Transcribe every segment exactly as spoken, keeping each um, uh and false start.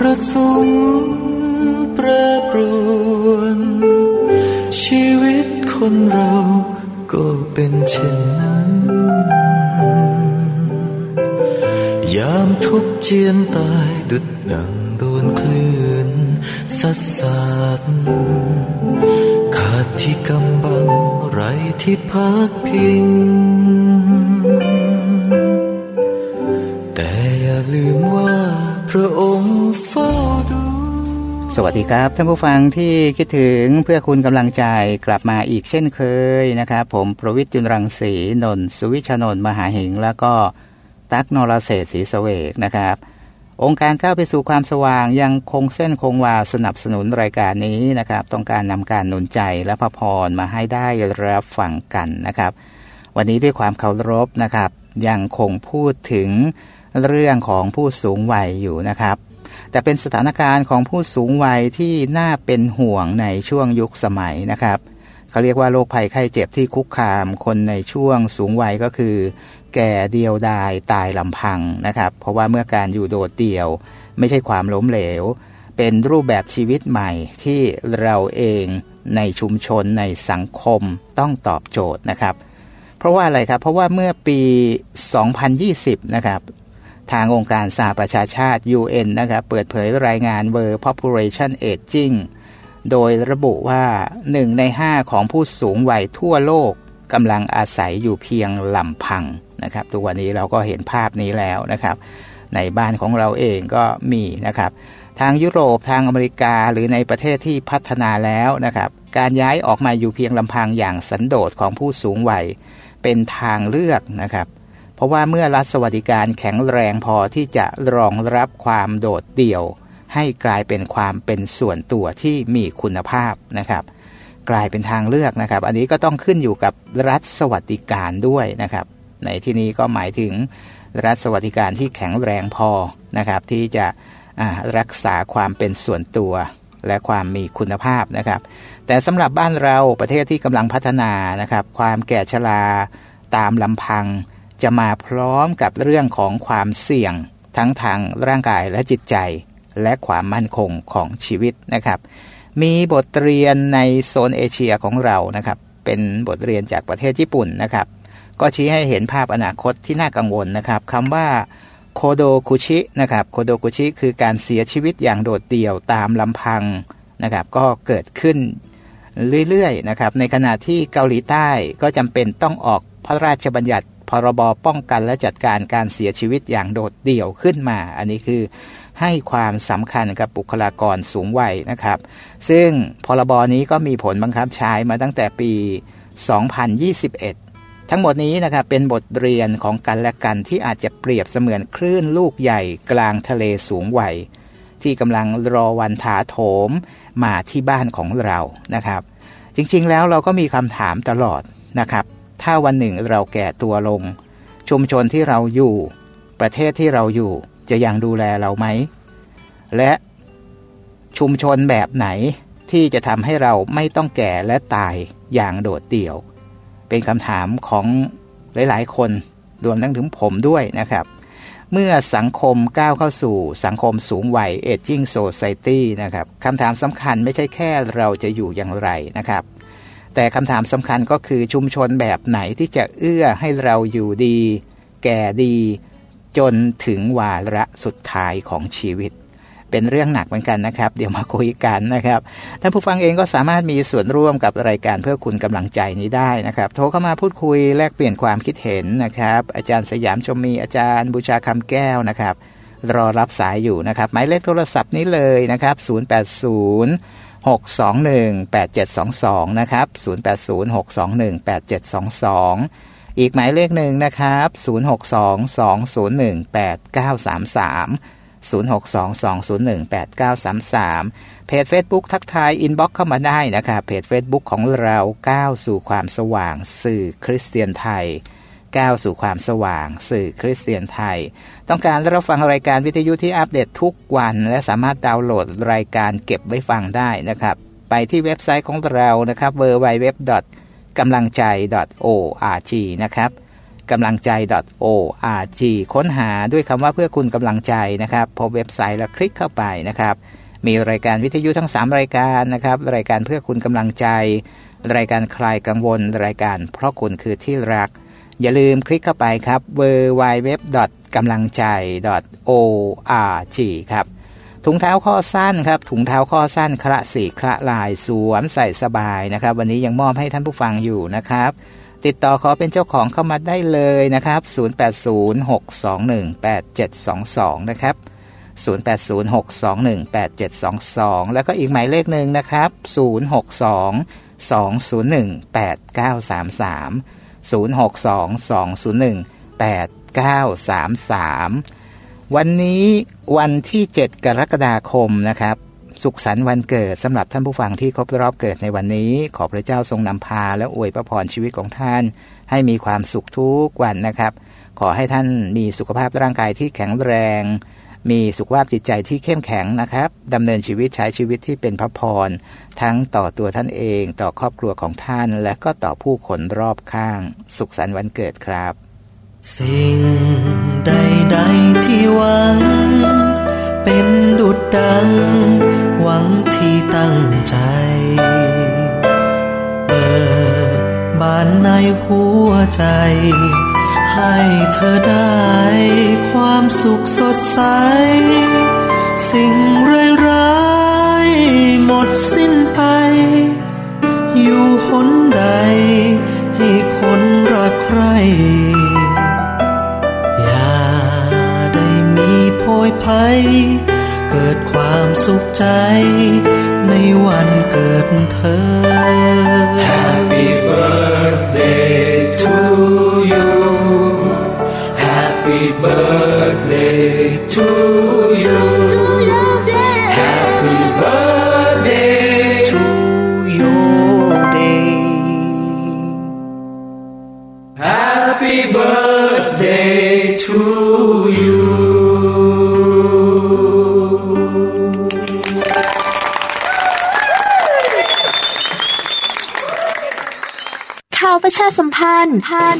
ประสงค์แปรปรวนชีวิตคนเราก็เป็นเช่นนั้นยามทุกข์เจียนตายดุจดังโดนคลื่นซัดสาดขาดที่กำบังไรที่พักพิงแต่อย่าลืมว่าพระองค์เฝ้าดูสวัสดีครับท่านผู้ฟังที่คิดถึงเพื่อคุณกำลังใจกลับมาอีกเช่นเคยนะครับผมประวิตร จุลรังสีนนท์สุวิชนนท์มหาหิงแล้วก็ตั๊กนรเศรษฐ์ศรีเสวกนะครับองค์การก้าวไปสู่ความสว่างยังคงเส้นคงวาสนับสนุนรายการนี้นะครับต้องการนำการหนุนใจและพระพรมาให้ได้รับฟังกันนะครับวันนี้ด้วยความเคารพนะครับยังคงพูดถึงเรื่องของผู้สูงวัยอยู่นะครับแต่เป็นสถานการณ์ของผู้สูงวัยที่น่าเป็นห่วงในช่วงยุคสมัยนะครับเขาเรียกว่าโรคภัยไข้เจ็บที่คุกคามคนในช่วงสูงวัยก็คือแก่เดียวดายตายลำพังนะครับเพราะว่าเมื่อการอยู่โดดเดี่ยวไม่ใช่ความล้มเหลวเป็นรูปแบบชีวิตใหม่ที่เราเองในชุมชนในสังคมต้องตอบโจทย์นะครับเพราะว่าอะไรครับเพราะว่าเมื่อปีสองพันยี่สิบนะครับทางองค์การสหประชาชาติ ยู เอ็น นะครับเปิดเผยรายงาน World Population Aging โดยระบุว่าหนึ่งในห้าของผู้สูงวัยทั่วโลกกำลังอาศัยอยู่เพียงลำพังนะครับทุกวันนี้เราก็เห็นภาพนี้แล้วนะครับในบ้านของเราเองก็มีนะครับทางยุโรปทางอเมริกาหรือในประเทศที่พัฒนาแล้วนะครับการย้ายออกมาอยู่เพียงลำพังอย่างสันโดษของผู้สูงวัยเป็นทางเลือกนะครับเพราะว่าเมื่อรัฐสวัสดิการแข็งแรงพอที่จะรองรับความโดดเดี่ยวให้กลายเป็นความเป็นส่วนตัวที่มีคุณภาพนะครับกลายเป็นทางเลือกนะครับอันนี้ก็ต้องขึ้นอยู่กับรัฐสวัสดิการด้วยนะครับในที่นี้ก็หมายถึงรัฐสวัสดิการที่แข็งแรงพอนะครับที่จะรักษาความเป็นส่วนตัวและความมีคุณภาพนะครับแต่สำหรับบ้านเราประเทศที่กำลังพัฒนานะครับความแก่ชราตามลำพังจะมาพร้อมกับเรื่องของความเสี่ยงทั้งทางร่างกายและจิตใจและความมั่นคงของชีวิตนะครับมีบทเรียนในโซนเอเชียของเรานะครับเป็นบทเรียนจากประเทศญี่ปุ่นนะครับก็ชี้ให้เห็นภาพอนาคตที่น่ากังวลนะครับคำว่าโคโดคุชินะครับโคโดคุชิคือการเสียชีวิตอย่างโดดเดี่ยวตามลำพังนะครับก็เกิดขึ้นเรื่อยๆนะครับในขณะที่เกาหลีใต้ก็จำเป็นต้องออกพระราชบัญญัติพรบป้องกันและจัดการการเสียชีวิตอย่างโดดเดี่ยวขึ้นมาอันนี้คือให้ความสำคัญกับบุคลากรสูงวัยนะครับซึ่งพรบนี้ก็มีผลบังคับใช้มาตั้งแต่ปีสองพันยี่สิบเอ็ดทั้งหมดนี้นะครับเป็นบทเรียนของกันและกันที่อาจจะเปรียบเสมือนคลื่นลูกใหญ่กลางทะเลสูงวัยที่กำลังรอวันถาโถมมาที่บ้านของเรานะครับจริงๆแล้วเราก็มีคำถามตลอดนะครับถ้าวันหนึ่งเราแก่ตัวลงชุมชนที่เราอยู่ประเทศที่เราอยู่จะยังดูแลเราไหมและชุมชนแบบไหนที่จะทำให้เราไม่ต้องแก่และตายอย่างโดดเดี่ยวเป็นคำถามของหลายๆคนรวมทั้งถึงผมด้วยนะครับเมื่อสังคมก้าวเข้าสู่สังคมสูงวัย Aging Society นะครับคำถามสำคัญไม่ใช่แค่เราจะอยู่อย่างไรนะครับแต่คำถามสำคัญก็คือชุมชนแบบไหนที่จะเอื้อให้เราอยู่ดีแก่ดีจนถึงวาระสุดท้ายของชีวิตเป็นเรื่องหนักเหมือนกันนะครับเดี๋ยวมาคุยกันนะครับท่านผู้ฟังเองก็สามารถมีส่วนร่วมกับรายการเพื่อคุณกำลังใจนี้ได้นะครับโทรเข้ามาพูดคุยแลกเปลี่ยนความคิดเห็นนะครับอาจารย์สยามชมมีอาจารย์บูชาคำแก้วนะครับรอรับสายอยู่นะครับหมายเลขโทรศัพท์นี้เลยนะครับศูนย์ แปด ศูนย์ หก สอง หนึ่ง แปด เจ็ด สอง สองนะครับศูนย์ แปด ศูนย์ หก สอง หนึ่ง แปด เจ็ด สอง สองอีกหมายเลขหนึ่งนะครับศูนย์ หก สอง สอง ศูนย์ หนึ่ง แปด เก้า สาม สามศูนย์ หก สอง สอง ศูนย์ หนึ่ง แปด เก้า สาม สามเพจ Facebook ทักทายอินบ็อกซ์เข้ามาได้นะครับเพจ Facebook ของเราก้าวสู่ความสว่างสื่อคริสเตียนไทยก้าวสู่ความสว่างสื่อคริสเตียนไทยต้องการรับฟังรายการวิทยุที่อัปเดตทุกวันและสามารถดาวน์โหลดรายการเก็บไว้ฟังได้นะครับไปที่เว็บไซต์ของเรานะครับ ดับเบิลยู ดับเบิลยู ดับเบิลยู ดอท กำลังใจ ดอท โอ อาร์ จี นะครับกำลังใจ .org ค้นหาด้วยคำว่าเพื่อคุณกำลังใจนะครับพบเว็บไซต์แล้วคลิกเข้าไปนะครับมีรายการวิทยุทั้งสามรายการนะครับรายการเพื่อคุณกำลังใจรายการคลายกังวลรายการเพราะคุณคือที่รักอย่าลืมคลิกเข้าไปครับ ดับเบิลยู ดับเบิลยู ดับเบิลยู ดอท กำลังใจ ดอท โอ อาร์ จี ครับถุงเท้าข้อสั้นครับถุงเท้าข้อสั้นคละสีคละลายสวมใส่สบายนะครับวันนี้ยังมอบให้ท่านผู้ฟังอยู่นะครับติดต่อขอเป็นเจ้าของเข้ามาได้เลยนะครับศูนย์ แปด ศูนย์ หก สอง หนึ่ง แปด เจ็ด สอง สองนะครับศูนย์ แปด ศูนย์ หก สอง หนึ่ง แปด เจ็ด สอง สองแล้วก็อีกหมายเลขนึงนะครับศูนย์ หก สอง สอง ศูนย์ หนึ่ง แปด เก้า สาม สามศูนย์ หก สอง สอง ศูนย์ หนึ่ง แปด เก้า สาม สามวันนี้วันที่เจ็ดกรกฎาคมนะครับสุขสันต์วันเกิดสำหรับท่านผู้ฟังที่ครบรอบเกิดในวันนี้ขอพระเจ้าทรงนำพาและอวยพระพรชีวิตของท่านให้มีความสุขทุกวันนะครับขอให้ท่านมีสุขภาพร่างกายที่แข็งแรงมีสุขภาพจิตใจที่เข้มแข็งนะครับดำเนินชีวิตใช้ชีวิตที่เป็นพระพรทั้งต่อตัวท่านเองต่อครอบครัวของท่านและก็ต่อผู้คนรอบข้างสุขสันต์วันเกิดครับสิ่งใดๆที่หวังเป็นดุจดังหวังที่ตั้งใจเปิดบานในหัวใจให้เธอได้ความสุขสดใสสิ่งร้ายๆหมดสิ้นไปอยู่หนใดให้คนรักใครอย่าได้มีโพยภัยเกิดความสุขใจในวันเกิดเธอ Happy birthday to you Happy birthday to you Happy birthday to your day Happy birthday to you ข่าวประชาสัมพันธ์พัน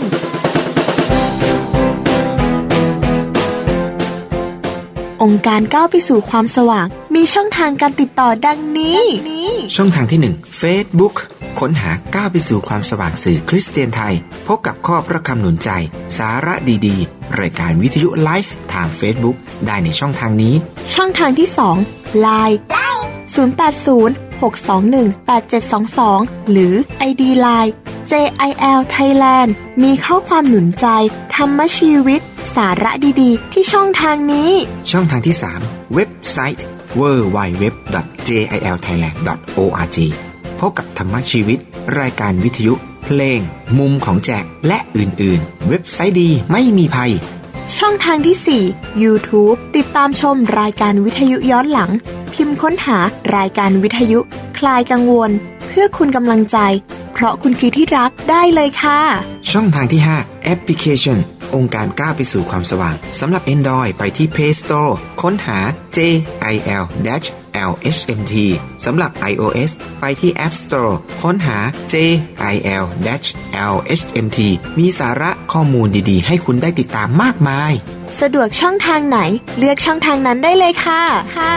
องค์การก้าวไปสู่ความสว่างมีช่องทางการติดต่อดังนี้ช่องทางที่หนึ่ง Facebook ค้นหาก้าวไปสู่ความสว่างสื่อคริสเตียนไทยพบกับข้อพระคำหนุนใจสาระดีๆรายการวิทยุไลฟ์ทาง Facebook ได้ในช่องทางนี้ช่องทางที่สอง ไลน์ ศูนย์ แปด ศูนย์ หก สอง หนึ่ง แปด เจ็ด สอง สอง หรือ ไอ ดี ไลน์ เจ ไอ แอล Thailand มีข้อความหนุนใจธรรมชีวิตสาระดีๆที่ช่องทางนี้ช่องทางที่สามเว็บไซต์ ดับเบิลยู ดับเบิลยู ดับเบิลยู ดอท เจ ไอ แอล ไทยแลนด์ ดอท โอ อาร์ จี พบกับธรรมชีวิตรายการวิทยุเพลงมุมของแจกและอื่นๆเว็บไซต์ดีไม่มีภัยช่องทางที่สี่ YouTube ติดตามชมรายการวิทยุย้อนหลังพิมพ์ค้นหารายการวิทยุคลายกังวลเพื่อคุณกำลังใจเพราะคุณคือที่รักได้เลยค่ะช่องทางที่ห้าแอปพลิเคชันองค์การก้าวไปสู่ความสว่างสำหรับ Android ไปที่ Play Store ค้นหา เจ ไอ แอล แอล เอช เอ็ม ที สำหรับ iOS ไปที่ App Store ค้นหา เจ ไอ แอล แอล เอช เอ็ม ที มีสาระข้อมูลดีๆให้คุณได้ติดตามมากมายสะดวกช่องทางไหนเลือกช่องทางนั้นได้เลยค่ะค่ะ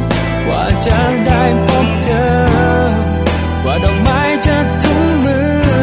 จะได้พบเจอกว่าดอกไม้จะถึงมือ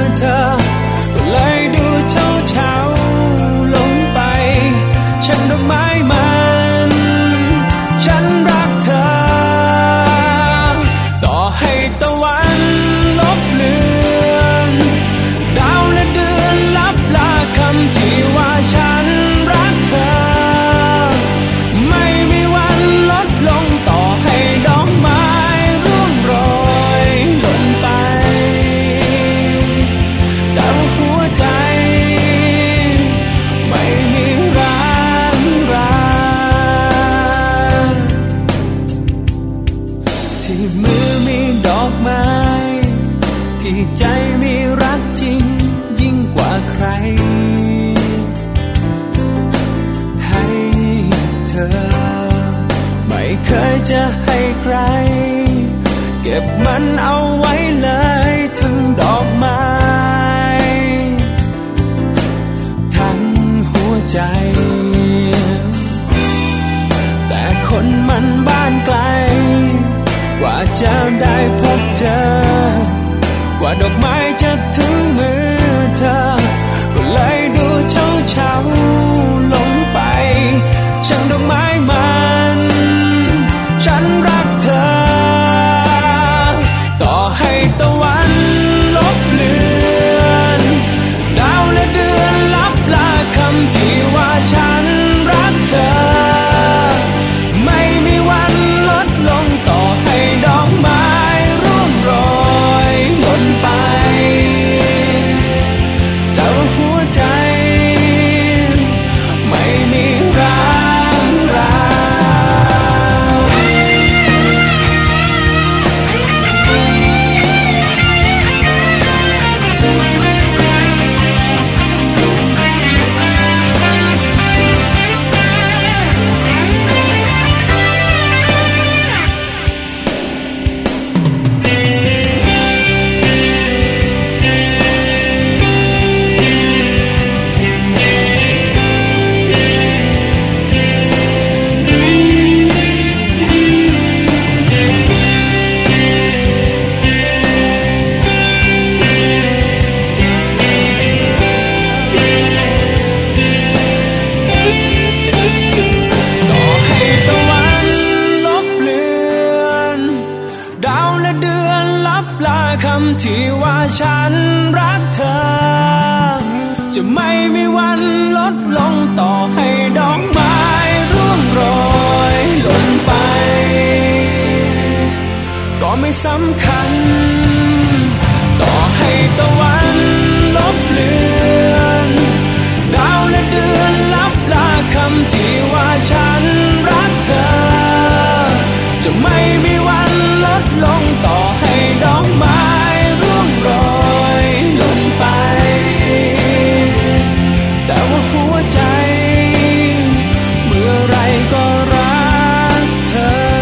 จะให้ใครเก็บมันเอาไว้เลยทั้งดอกไม้ทั้งหัวใจแต่คนมันบ้านไกลกว่าจะได้พบเธอกว่าดอกไม้จะถึงมือเธอก็เลยดูเช้าเช้าลงไปช่างดอกไม้มันฉันรักเธอต่อให้ตะวันลบเลือนดาวและเดือนลับลาคำที่ว่าฉันรักเธอไม่มีวันลดลงต่อให้ดอกไม้ร่วงโรยหล่นไปแต่ว่าหัวใจไม่มีร้างรที่ว่าฉันรักเธอจะไม่มีวันลดลงต่อให้ดอกไม้ร่วงโรยหล่นไปก็ไม่สำคัญต่อให้ตะวันลบเลือนดาวและเดือนลับลาคำที่ว่าฉันรักเธอจะไม่มีวันลดลงต่อให้ดอกไม้ร่วงโรยหล่นไปแต่ว่าหัวใจเมื่อไรก็รักเธ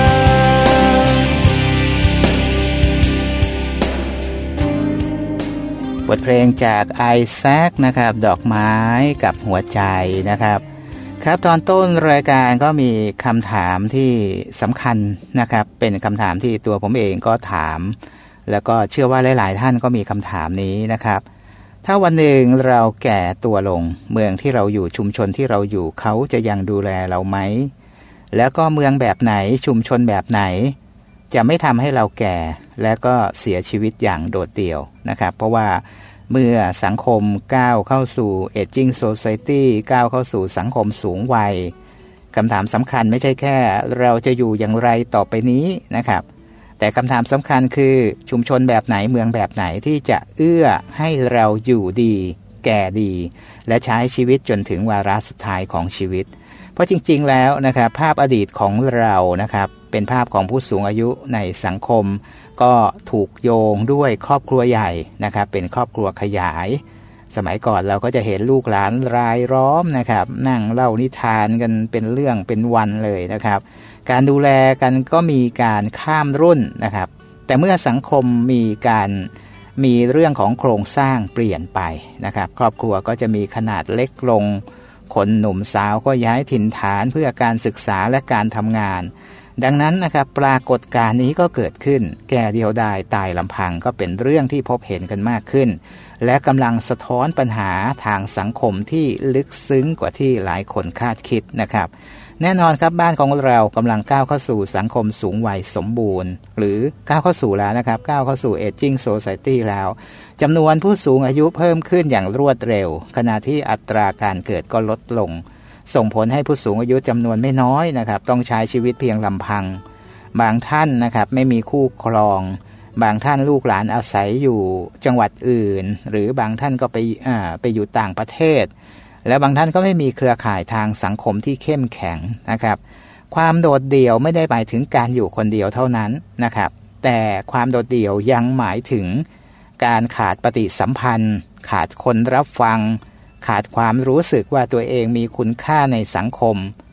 อบทเพลงจากไอแซคนะครับดอกไม้กับหัวใจนะครับครับตอนต้นรายการก็มีคำถามที่สำคัญนะครับเป็นคำถามที่ตัวผมเองก็ถามแล้วก็เชื่อว่าหลายๆท่านก็มีคำถามนี้นะครับถ้าวันหนึ่งเราแก่ตัวลงเมืองที่เราอยู่ชุมชนที่เราอยู่เขาจะยังดูแลเราไหมแล้วก็เมืองแบบไหนชุมชนแบบไหนจะไม่ทำให้เราแก่และก็เสียชีวิตอย่างโดดเดี่ยวนะครับเพราะว่าเมื่อสังคมก้าวเข้าสู่ Aging Society ก้าวเข้าสู่สังคมสูงวัยคำถามสำคัญไม่ใช่แค่เราจะอยู่อย่างไรต่อไปนี้นะครับแต่คำถามสำคัญคือชุมชนแบบไหนเมืองแบบไหนที่จะเอื้อให้เราอยู่ดีแก่ดีและใช้ชีวิตจนถึงวาระสุดท้ายของชีวิตเพราะจริงๆแล้วนะครับภาพอดีตของเรานะครับเป็นภาพของผู้สูงอายุในสังคมก็ถูกโยงด้วยครอบครัวใหญ่นะครับเป็นครอบครัวขยายสมัยก่อนเราก็จะเห็นลูกหลานรายล้อมนะครับนั่งเล่านิทานกันเป็นเรื่องเป็นวันเลยนะครับการดูแลกันก็มีการข้ามรุ่นนะครับแต่เมื่อสังคมมีการมีเรื่องของโครงสร้างเปลี่ยนไปนะครับครอบครัวก็จะมีขนาดเล็กลงคนหนุ่มสาวก็ย้ายถิ่นฐานเพื่อการศึกษาและการทำงานดังนั้นนะครับปรากฏการณ์นี้ก็เกิดขึ้นแก่เดียวดายตายลำพังก็เป็นเรื่องที่พบเห็นกันมากขึ้นและกำลังสะท้อนปัญหาทางสังคมที่ลึกซึ้งกว่าที่หลายคนคาดคิดนะครับแน่นอนครับบ้านของเรากำลังก้าวเข้าสู่สังคมสูงวัยสมบูรณ์หรือก้าวเข้าสู่แล้วนะครับก้าวเข้าสู่ Aging Society แล้วจำนวนผู้สูงอายุเพิ่มขึ้นอย่างรวดเร็วขณะที่อัตราการเกิดก็ลดลงส่งผลให้ผู้สูงอายุจำนวนไม่น้อยนะครับต้องใช้ชีวิตเพียงลำพังบางท่านนะครับไม่มีคู่ครองบางท่านลูกหลานอาศัยอยู่จังหวัดอื่นหรือบางท่านก็ไปอ่าไปอยู่ต่างประเทศและบางท่านก็ไม่มีเครือข่ายทางสังคมที่เข้มแข็งนะครับความโดดเดี่ยวไม่ได้หมายถึงการอยู่คนเดียวเท่านั้นนะครับแต่ความโดดเดี่ยวยังหมายถึงการขาดปฏิสัมพันธ์ขาดคนรับฟังขาดความรู้สึกว่าตัวเองมีคุณค่าในสังคม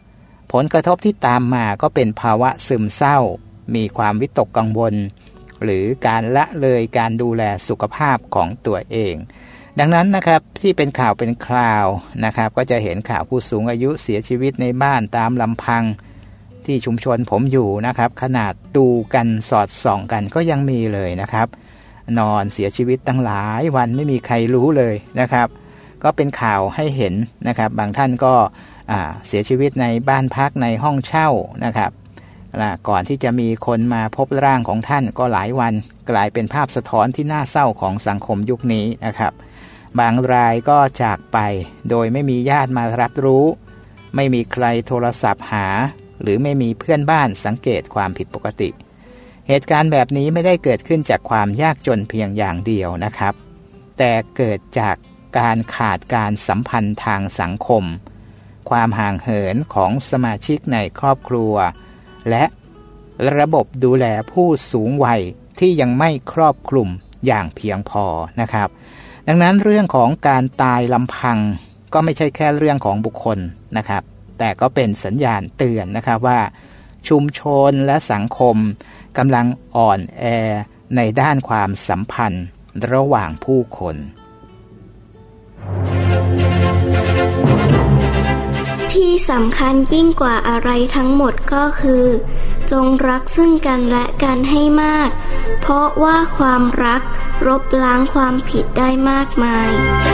ผลกระทบที่ตามมาก็เป็นภาวะซึมเศร้ามีความวิตกกังวลหรือการละเลยการดูแลสุขภาพของตัวเองดังนั้นนะครับที่เป็นข่าวเป็นคราวนะครับก็จะเห็นข่าวผู้สูงอายุเสียชีวิตในบ้านตามลำพังที่ชุมชนผมอยู่นะครับขนาดดูกันสอดส่องกันก็ยังมีเลยนะครับนอนเสียชีวิตตั้งหลายวันไม่มีใครรู้เลยนะครับก็เป็นข่าวให้เห็นนะครับบางท่านก็เสียชีวิตในบ้านพักในห้องเช่านะครับก่อนที่จะมีคนมาพบร่างของท่านก็หลายวันกลายเป็นภาพสะท้อนที่น่าเศร้าของสังคมยุคนี้นะครับบางรายก็จากไปโดยไม่มีญาติมารับรู้ไม่มีใครโทรศัพท์หาหรือไม่มีเพื่อนบ้านสังเกตความผิดปกติเหตุการณ์แบบนี้ไม่ได้เกิดขึ้นจากความยากจนเพียงอย่างเดียวนะครับแต่เกิดจากการขาดการสัมพันธ์ทางสังคมความห่างเหินของสมาชิกในครอบครัวและระบบดูแลผู้สูงวัยที่ยังไม่ครอบคลุมอย่างเพียงพอนะครับดังนั้นเรื่องของการตายลำพังก็ไม่ใช่แค่เรื่องของบุคคลนะครับแต่ก็เป็นสัญญาณเตือนนะครับว่าชุมชนและสังคมกำลังอ่อนแอในด้านความสัมพันธ์ระหว่างผู้คนที่สำคัญยิ่งกว่าอะไรทั้งหมดก็คือจงรักซึ่งกันและกันให้มากเพราะว่าความรักลบล้างความผิดได้มากมาย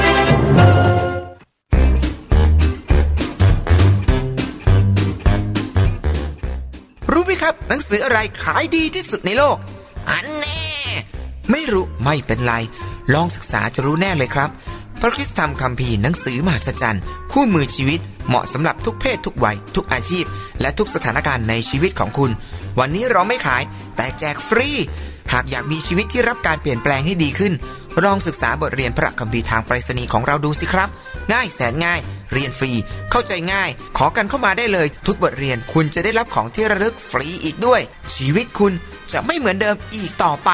รู้ไหมครับหนังสืออะไรขายดีที่สุดในโลกอันแน่ไม่รู้ไม่เป็นไรลองศึกษาจะรู้แน่เลยครับพระคริสตธรรมคัมภีร์หนังสือมหัศจรรย์คู่มือชีวิตเหมาะสำหรับทุกเพศทุกวัยทุกอาชีพและทุกสถานการณ์ในชีวิตของคุณวันนี้เราไม่ขายแต่แจกฟรีหากอยากมีชีวิตที่รับการเปลี่ยนแปลงให้ดีขึ้นลองศึกษาบทเรียนพระคัมภีร์ทางไปรษณีย์ของเราดูสิครับง่ายแสนง่ายเรียนฟรีเข้าใจง่ายขอกันเข้ามาได้เลยทุกบทเรียนคุณจะได้รับของที่ระลึกฟรีอีกด้วยชีวิตคุณจะไม่เหมือนเดิมอีกต่อไป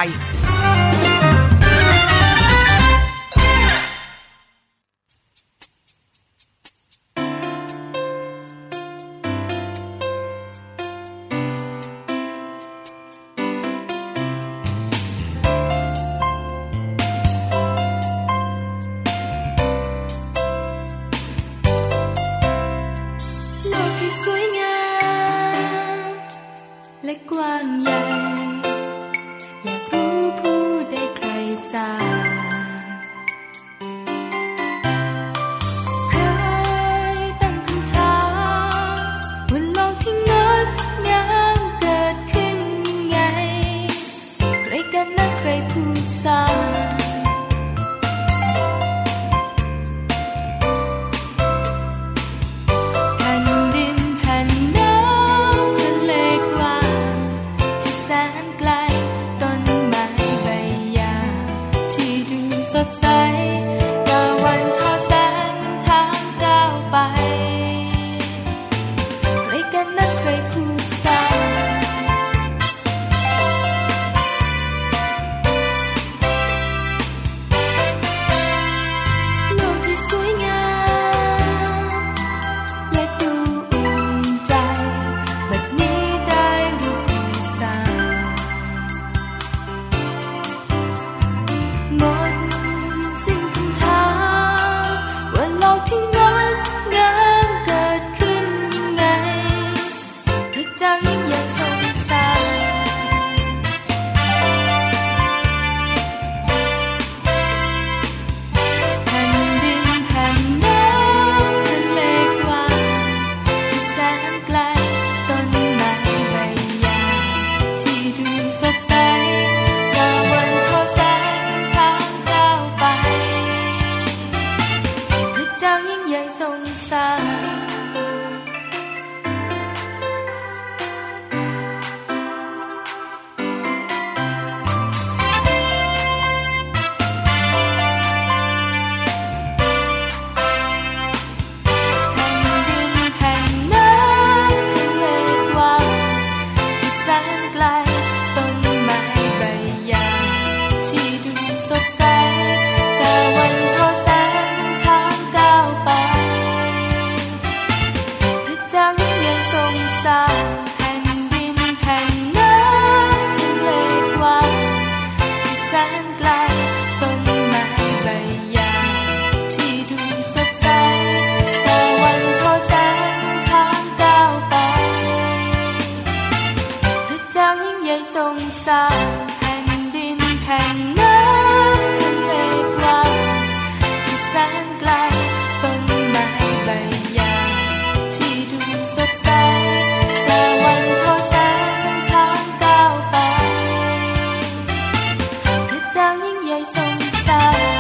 สร้างแผ่นดินแห่งน้ำทะเลกว้างที่แสนไกลต้นไม้ใบหญ้าที่ดูสดใสแต่วันทอแสงทางก้าวไปพระเจ้ายิ่งใหญ่ทรงสร้าง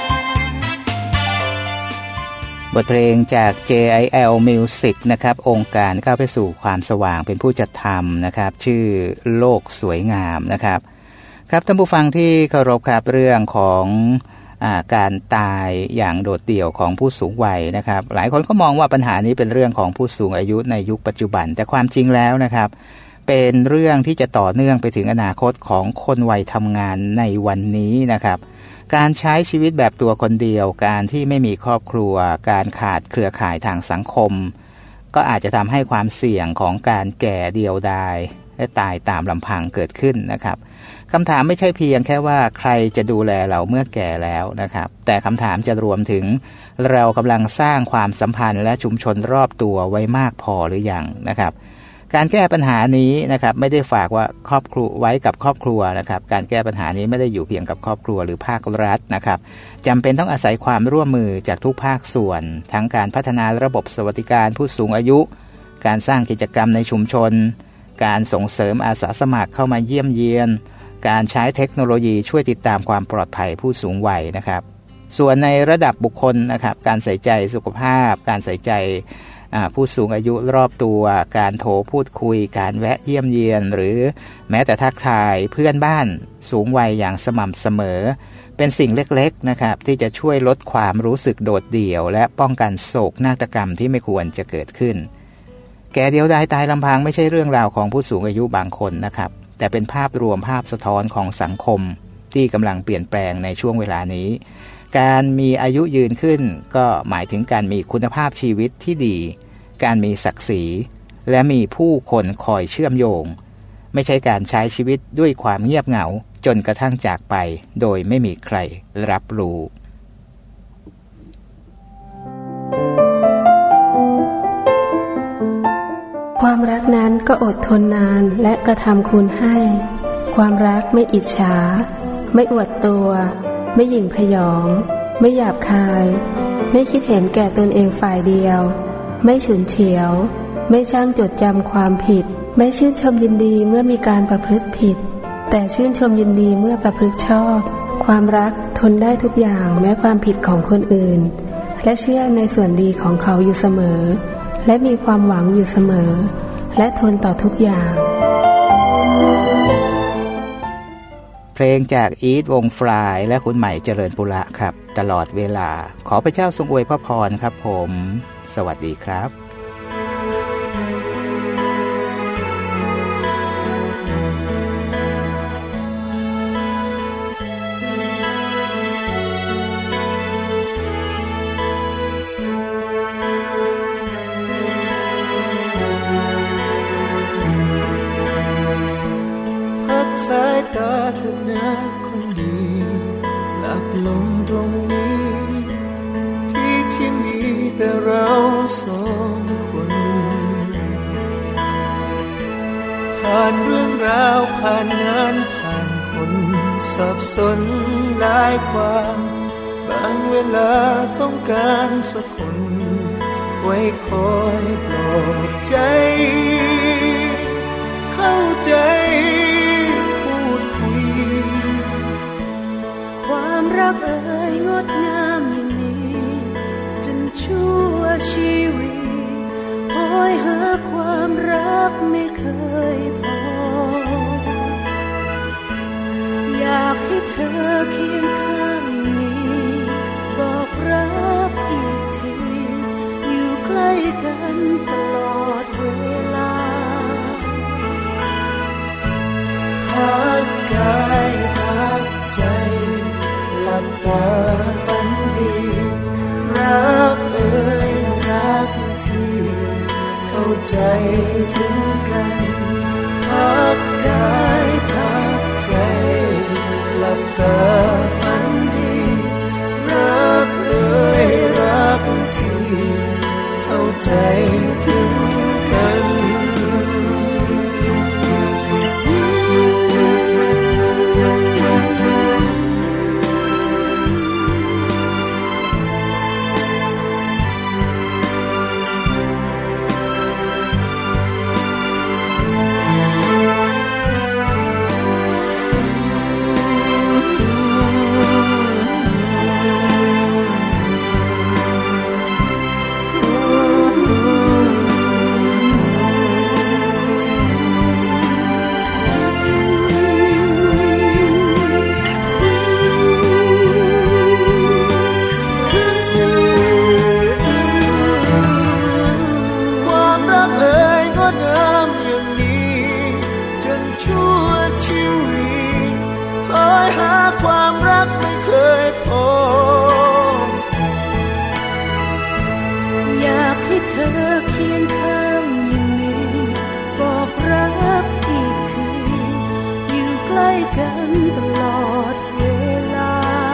บทเพลงจาก เจ ไอ แอล Music นะครับองค์การก้าวไปสู่ความสว่างเป็นผู้จัดทำนะครับชื่อโลกสวยงามนะครับครับท่านผู้ฟังที่เคารพครับเรื่องของอ่าการตายอย่างโดดเดี่ยวของผู้สูงวัยนะครับหลายคนก็มองว่าปัญหานี้เป็นเรื่องของผู้สูงอายุในยุคปัจจุบันแต่ความจริงแล้วนะครับเป็นเรื่องที่จะต่อเนื่องไปถึงอนาคตของคนวัยทำงานในวันนี้นะครับการใช้ชีวิตแบบตัวคนเดียวการที่ไม่มีครอบครัวการขาดเครือข่ายทางสังคมก็อาจจะทำให้ความเสี่ยงของการแก่เดียวดายและตายตามลำพังเกิดขึ้นนะครับคำถามไม่ใช่เพียงแค่ว่าใครจะดูแลเราเมื่อแก่แล้วนะครับแต่คำถามจะรวมถึงเรากำลังสร้างความสัมพันธ์และชุมชนรอบตัวไว้มากพอหรือยังนะครับการแก้ปัญหานี้นะครับไม่ได้ฝากว่าครอบครัวไว้กับครอบครัวนะครับการแก้ปัญหานี้ไม่ได้อยู่เพียงกับครอบครัวหรือภาครัฐนะครับจำเป็นต้องอาศัยความร่วมมือจากทุกภาคส่วนทั้งการพัฒนาระบบสวัสดิการผู้สูงอายุการสร้างกิจกรรมในชุมชนการส่งเสริมอาสาสมัครเข้ามาเยี่ยมเยียนการใช้เทคโนโลยีช่วยติดตามความปลอดภัยผู้สูงวัยนะครับส่วนในระดับบุคคลนะครับการใส่ใจสุขภาพการใส่ใจผู้สูงอายุรอบตัวการโทรพูดคุยการแวะเยี่ยมเยียนหรือแม้แต่ทักทายเพื่อนบ้านสูงวัยอย่างสม่ำเสมอเป็นสิ่งเล็กๆนะครับที่จะช่วยลดความรู้สึกโดดเดี่ยวและป้องกันโศกนาฏกรรมที่ไม่ควรจะเกิดขึ้นแก่เดียวดายตายลำพังไม่ใช่เรื่องราวของผู้สูงอายุบางคนนะครับแต่เป็นภาพรวมภาพสะท้อนของสังคมที่กำลังเปลี่ยนแปลงในช่วงเวลานี้การมีอายุยืนขึ้นก็หมายถึงการมีคุณภาพชีวิตที่ดีการมีศักดิ์ศรีและมีผู้คนคอยเชื่อมโยงไม่ใช่การใช้ชีวิตด้วยความเงียบเหงาจนกระทั่งจากไปโดยไม่มีใครรับรู้ความรักนั้นก็อดทนนานและกระทำคุณให้ความรักไม่อิจฉาไม่อวดตัวไม่หยิ่งพยองไม่หยาบคายไม่คิดเห็นแก่ตนเองฝ่ายเดียวไม่ฉุนเฉียวไม่ช่างจดจำความผิดไม่ชื่นชมยินดีเมื่อมีการประพฤติผิดแต่ชื่นชมยินดีเมื่อประพฤติชอบความรักทนได้ทุกอย่างแม้ความผิดของคนอื่นและเชื่อในส่วนดีของเขาอยู่เสมอและมีความหวังอยู่เสมอและทนต่อทุกอย่างเพลงจากอีทวงฟลายและคุณใหม่เจริญปุระครับตลอดเวลาขอพระเจ้าทรงอวยพระพรครับผมสวัสดีครับสายตาเธอหน้าคนดีหลับลงตรงนี้ที่ที่มีแต่เราสองคนผ่านเรื่องราวผ่านงานผ่านคนสับสนหลายความบางเวลาต้องการสักคนไว้คอยปลอบใจเข้าใจความรักเอ่ยงดงามอย่างนี้จนชั่วชีวิตโหยหาความรักไม่เคยพออยากให้เธอเคียงข้างนี้บอกรักอีกทีอยู่ใกล้กันตลอดเวลาพักกายพักใจหลับตาฝันดีรักเอ่ยรักที่เข้าใจถึงกันพักกายพักใจหลับตาฝันดีรักเอ่ยรักที่เข้าใจถึงกันชั่วชีวิตหอยหาความรักไม่เคยพบอยากให้เธอเคียงข้างอย่างนี้บอกรักอีกทีอยู่ใกล้กันตลอดเวลา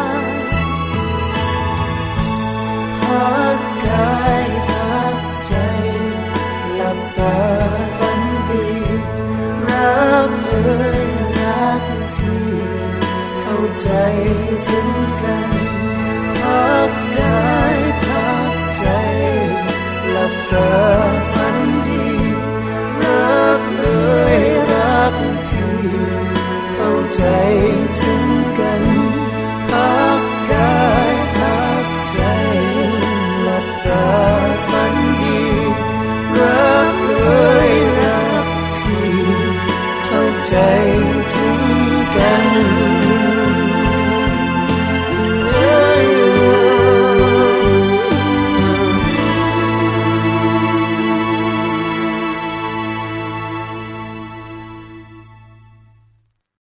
พักกายพักใจหลับตาฝันดีรักเอ่ยรักที่เข้าใจถึงกันพักกายพักใจหลับตาฝันดีรักเอ่ยรักที่เข้าใจถึงกันพักกายพักใจหลับตาฝันดีรักเอ่ยรักที่เข้าใจ